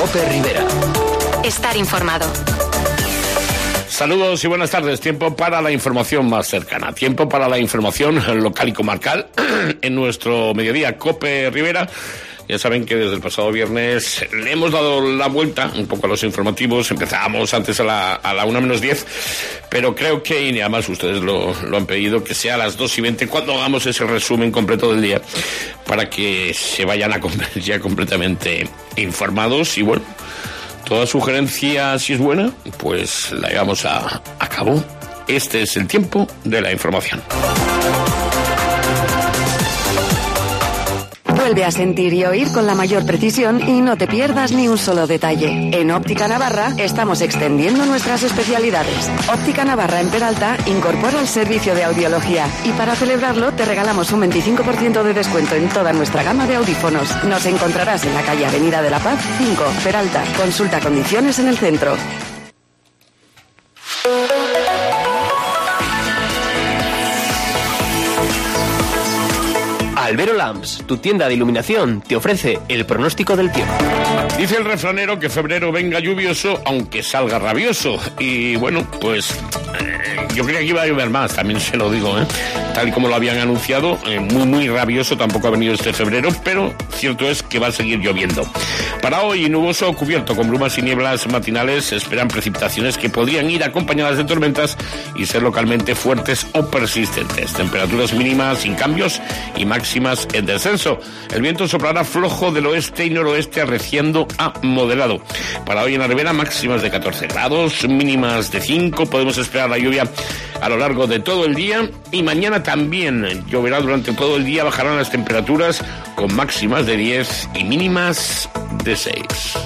COPE Rivera. Estar informado. Saludos y buenas tardes. Tiempo para la información más cercana. Tiempo para la información local y comarcal en nuestro mediodía COPE Rivera. Ya saben que desde el pasado viernes le hemos dado la vuelta un poco a los informativos. Empezábamos antes a la 1 menos 10, pero creo que, y además ustedes lo han pedido, que sea a las 2:20 cuando hagamos ese resumen completo del día, para que se vayan a comer ya completamente informados. Y bueno, toda sugerencia, si es buena, pues la llevamos a cabo. Este es el tiempo de la información. Vuelve a sentir y oír con la mayor precisión y no te pierdas ni un solo detalle. En Óptica Navarra estamos extendiendo nuestras especialidades. Óptica Navarra en Peralta incorpora el servicio de audiología y para celebrarlo te regalamos un 25% de descuento en toda nuestra gama de audífonos. Nos encontrarás en la calle Avenida de la Paz 5, Peralta. Consulta condiciones en el centro. Albero Lamps, tu tienda de iluminación, te ofrece el pronóstico del tiempo. Dice el refranero que febrero venga lluvioso, aunque salga rabioso. Y bueno, pues yo creía que iba a llover más, también se lo digo, tal y como lo habían anunciado. Muy rabioso tampoco ha venido este febrero, pero cierto es que va a seguir lloviendo. Para hoy, nuboso o cubierto con brumas y nieblas matinales, se esperan precipitaciones que podrían ir acompañadas de tormentas y ser localmente fuertes o persistentes. Temperaturas mínimas sin cambios y máximas en descenso. El viento soplará flojo del oeste y noroeste, arreciando a moderado. Para hoy en la Ribera, máximas de 14 grados, mínimas de 5. Podemos esperar la lluvia a lo largo de todo el día, y mañana también lloverá durante todo el día. Bajarán las temperaturas con máximas de 10 y mínimas de 6.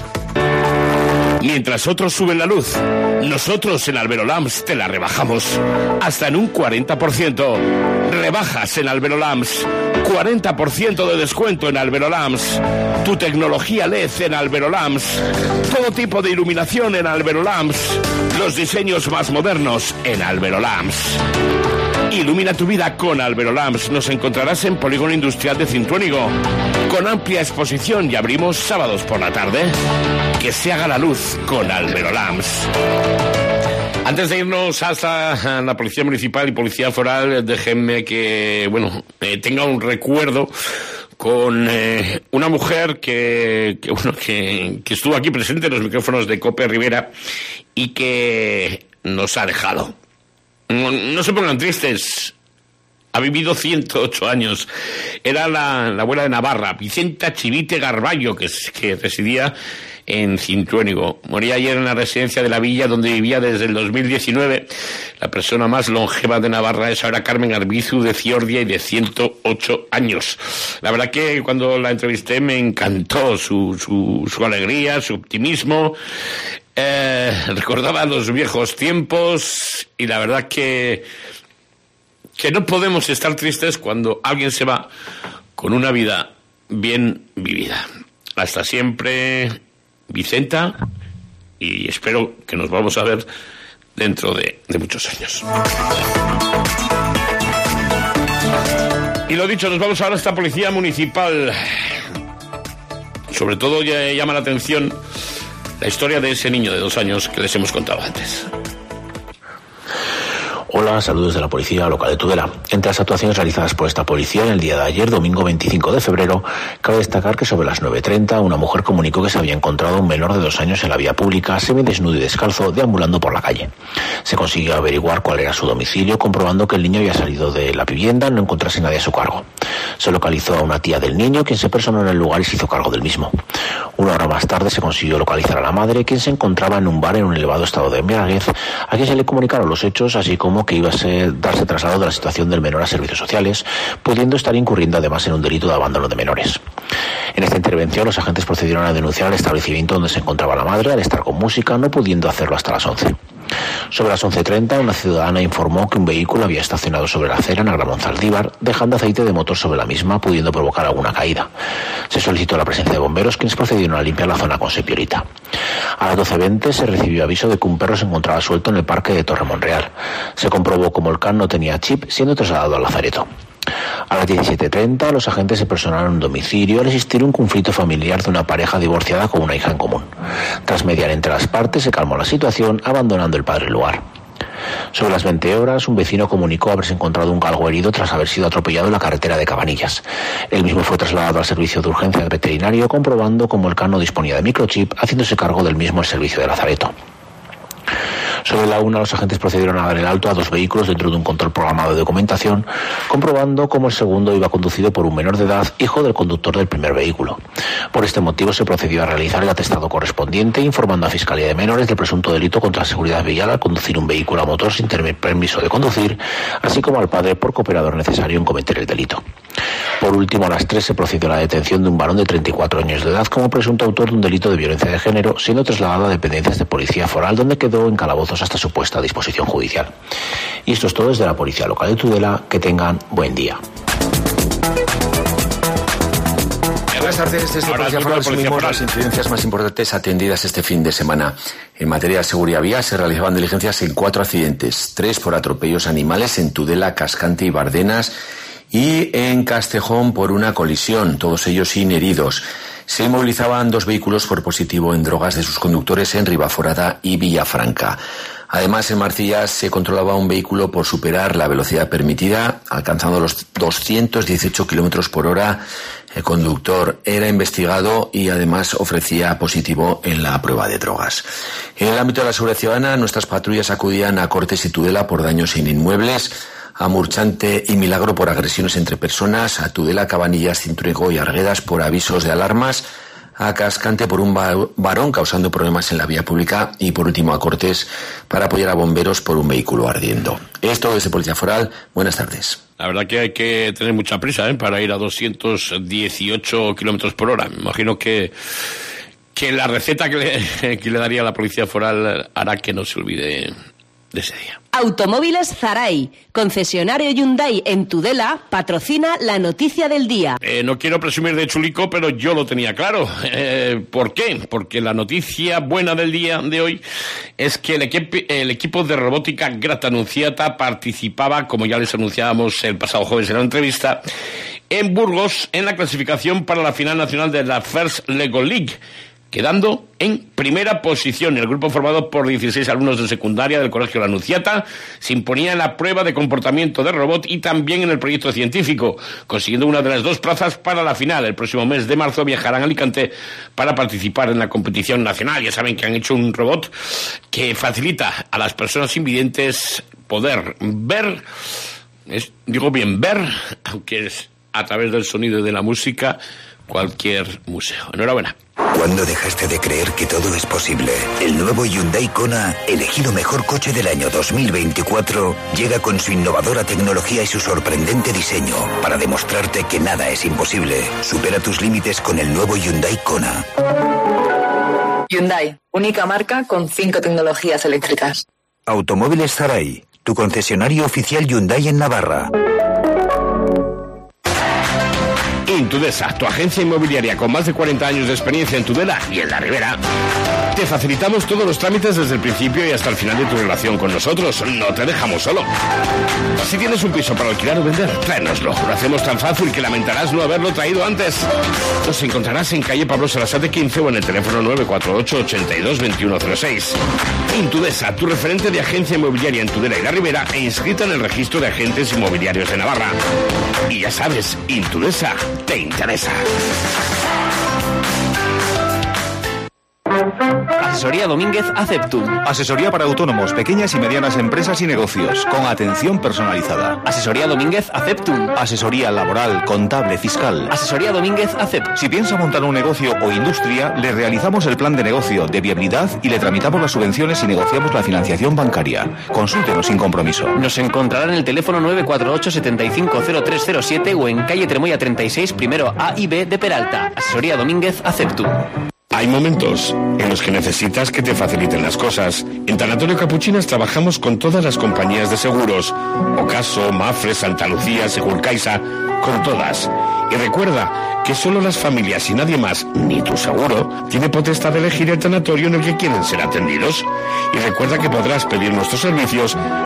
Mientras otros suben la luz, nosotros en Albero Lamps te la rebajamos hasta en un 40%. Rebajas en Albero Lamps, 40% de descuento en Albero Lamps. Tu tecnología LED en Albero Lamps. Todo tipo de iluminación en Albero Lamps. Los diseños más modernos en Albero Lamps. Ilumina tu vida con Albero Lamps. Nos encontrarás en Polígono Industrial de Cintruénigo, con amplia exposición, y abrimos sábados por la tarde. Que se haga la luz con Albero Lamps. Antes de irnos hasta la Policía Municipal y Policía Foral, déjenme que, tenga un recuerdo con una mujer que estuvo aquí presente en los micrófonos de COPE Rivera y que nos ha dejado. No se pongan tristes. Ha vivido 108 años. Era la abuela de Navarra, Vicenta Chivite Garballo, que residía en Cintruénigo. Moría ayer en la residencia de la villa donde vivía desde el 2019. La persona más longeva de Navarra es ahora Carmen Arbizu de Ciordia, y de 108 años. La verdad que cuando la entrevisté me encantó su alegría, su optimismo. Recordaba los viejos tiempos, y la verdad que no podemos estar tristes cuando alguien se va con una vida bien vivida. Hasta siempre, Vicenta, y espero que nos vamos a ver dentro de muchos años. Y lo dicho, nos vamos ahora a esta Policía Municipal. Sobre todo llama la atención la historia de ese niño de 2 años que les hemos contado antes. Hola, saludos de la Policía Local de Tudela. Entre las actuaciones realizadas por esta policía en el día de ayer, domingo 25 de febrero, cabe destacar que sobre las 9:30 una mujer comunicó que se había encontrado un menor de 2 años en la vía pública, semidesnudo y descalzo, deambulando por la calle. Se consiguió averiguar cuál era su domicilio, comprobando que el niño había salido de la vivienda, no encontrase nadie a su cargo. Se localizó a una tía del niño, quien se personó en el lugar y se hizo cargo del mismo. 1 hora más tarde se consiguió localizar a la madre, quien se encontraba en un bar en un elevado estado de embriaguez, a quien se le comunicaron los hechos, así como que iba a darse traslado de la situación del menor a servicios sociales, pudiendo estar incurriendo además en un delito de abandono de menores. En esta intervención, los agentes procedieron a denunciar el establecimiento donde se encontraba la madre al estar con música, no pudiendo hacerlo hasta las 11. Sobre las 11:30, una ciudadana informó que un vehículo había estacionado sobre la acera en Agramón Zaldívar, dejando aceite de motor sobre la misma, pudiendo provocar alguna caída. Se solicitó la presencia de bomberos, quienes procedieron a limpiar la zona con sepiolita. A las 12:20 se recibió aviso de que un perro se encontraba suelto en el parque de Torre Monreal. Se comprobó como el can no tenía chip, siendo trasladado al lazareto. A las 17:30, los agentes se personaron en un domicilio al existir un conflicto familiar de una pareja divorciada con una hija en común. Tras mediar entre las partes, se calmó la situación, abandonando el padre el lugar. Sobre las 20 horas, un vecino comunicó haberse encontrado un galgo herido tras haber sido atropellado en la carretera de Cabanillas. El mismo fue trasladado al servicio de urgencia del veterinario, comprobando cómo el can no disponía de microchip, haciéndose cargo del mismo el servicio de Lazareto. Sobre la 1, los agentes procedieron a dar el alto a 2 vehículos dentro de un control programado de documentación, comprobando cómo el segundo iba conducido por un menor de edad, hijo del conductor del primer vehículo. Por este motivo se procedió a realizar el atestado correspondiente, informando a Fiscalía de Menores del presunto delito contra la seguridad vial al conducir un vehículo a motor sin tener permiso de conducir, así como al padre por cooperador necesario en cometer el delito. Por último, a las 3 se procedió a la detención de un varón de 34 años de edad como presunto autor de un delito de violencia de género, siendo trasladado a dependencias de policía foral, donde quedó en calabozos hasta su puesta a disposición judicial. Y esto es todo desde la Policía Local de Tudela. Que tengan buen día. Buenas tardes, desde Policía Foral asumimos las incidencias más importantes atendidas este fin de semana. En materia de seguridad vial se realizaban diligencias en 4 accidentes, 3 por atropellos animales en Tudela, Cascante y Bardenas, y en Castejón por una colisión, todos ellos sin heridos. Se inmovilizaban 2 vehículos por positivo en drogas de sus conductores en Ribaforada y Villafranca. Además, en Marcillas se controlaba un vehículo por superar la velocidad permitida, alcanzando los 218 kilómetros por hora. El conductor era investigado y además ofrecía positivo en la prueba de drogas. En el ámbito de la seguridad ciudadana, nuestras patrullas acudían a Cortes y Tudela por daños en inmuebles, a Murchante y Milagro por agresiones entre personas, a Tudela, Cabanillas, Cintruego y Arguedas por avisos de alarmas, a Cascante por un varón causando problemas en la vía pública y por último a Cortes para apoyar a bomberos por un vehículo ardiendo. Esto desde Policía Foral. Buenas tardes. La verdad que hay que tener mucha prisa para ir a 218 kilómetros por hora. Me imagino que la receta que le daría a la Policía Foral hará que no se olvide de ese día. Automóviles Zaray, concesionario Hyundai en Tudela, patrocina la noticia del día. No quiero presumir de chulico, pero yo lo tenía claro. ¿Por qué? Porque la noticia buena del día de hoy es que el equipo de robótica Grata Annunziata participaba, como ya les anunciábamos el pasado jueves en la entrevista, en Burgos en la clasificación para la final nacional de la First Lego League, quedando en primera posición. El grupo formado por 16 alumnos de secundaria del Colegio La Annunziata se imponía en la prueba de comportamiento de robot y también en el proyecto científico, consiguiendo una de las 2 plazas para la final. El próximo mes de marzo viajarán a Alicante para participar en la competición nacional. Ya saben que han hecho un robot que facilita a las personas invidentes poder ver, ver, aunque es a través del sonido y de la música, cualquier museo. Enhorabuena. ¿Cuándo dejaste de creer que todo es posible? El nuevo Hyundai Kona, elegido mejor coche del año 2024, llega con su innovadora tecnología y su sorprendente diseño para demostrarte que nada es imposible. Supera tus límites con el nuevo Hyundai Kona. Hyundai, única marca con 5 tecnologías eléctricas. Automóviles Zaray, tu concesionario oficial Hyundai en Navarra. Intudesa, tu agencia inmobiliaria con más de 40 años de experiencia en Tudela y en la Ribera. Te facilitamos todos los trámites desde el principio y hasta el final de tu relación con nosotros. No te dejamos solo. Si tienes un piso para alquilar o vender, tráenoslo. Lo hacemos tan fácil que lamentarás no haberlo traído antes. Nos encontrarás en calle Pablo Sarasate 15 o en el teléfono 948 82 2106. Intudesa, tu referente de agencia inmobiliaria en Tudela y la Ribera e inscrita en el registro de agentes inmobiliarios de Navarra. Y ya sabes, Intudesa te interesa. Asesoría Domínguez Aceptum. Asesoría para autónomos, pequeñas y medianas empresas y negocios, con atención personalizada. Asesoría Domínguez Aceptum. Asesoría laboral, contable, fiscal. Asesoría Domínguez Aceptum. Si piensa montar un negocio o industria, le realizamos el plan de negocio, de viabilidad y le tramitamos las subvenciones y negociamos la financiación bancaria. Consúltenos sin compromiso. Nos encontrará en el teléfono 948 750307 o en calle Tremoya 36, primero A y B de Peralta. Asesoría Domínguez Aceptum. Hay momentos en los que necesitas que te faciliten las cosas. En Tanatorio Capuchinas trabajamos con todas las compañías de seguros. Ocaso, Mafre, Santa Lucía, Segurcaixa, con todas. Y recuerda que solo las familias y nadie más, ni tu seguro, tiene potestad de elegir el tanatorio en el que quieren ser atendidos. Y recuerda que podrás pedir nuestros servicios